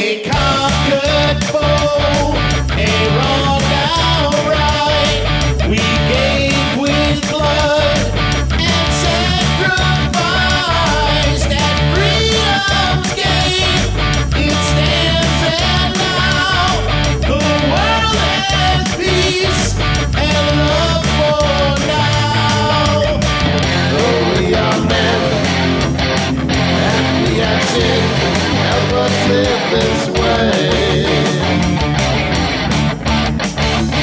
A conquered foe, a wrong outright. We gave with blood and sacrifice that freedom's game. It stands and now the world has peace and love for now. Though we are men and we have sin, help us live this way.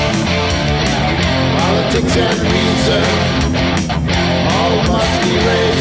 Politics and reason all must be raised.